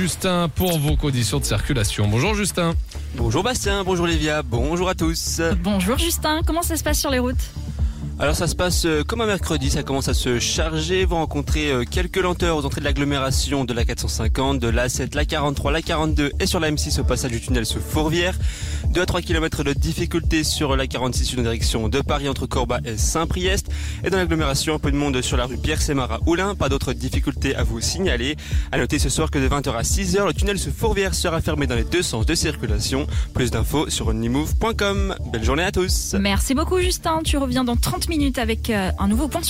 Justin pour vos conditions de circulation. Bonjour Justin. Bonjour Bastien, bonjour Livia, bonjour à tous. Bonjour Justin, comment ça se passe sur les routes ? Alors ça se passe comme un mercredi, ça commence à se charger. Vous rencontrez quelques lenteurs aux entrées de l'agglomération de la 450, de l'A7, la 43, la 42 et sur la M6 au passage du tunnel sous Fourvière. 2 à 3 km de difficulté sur la 46 en direction de Paris entre Corba et Saint-Priest. Et dans l'agglomération, un peu de monde sur la rue Pierre-Sémar à Oulin. Pas d'autres difficultés à vous signaler. À noter ce soir que de 20h à 6h, le tunnel sous Fourvière sera fermé dans les deux sens de circulation. Plus d'infos sur onlymove.com. Belle journée à tous. Merci beaucoup Justin, tu reviens dans 30 minutes avec un nouveau point sur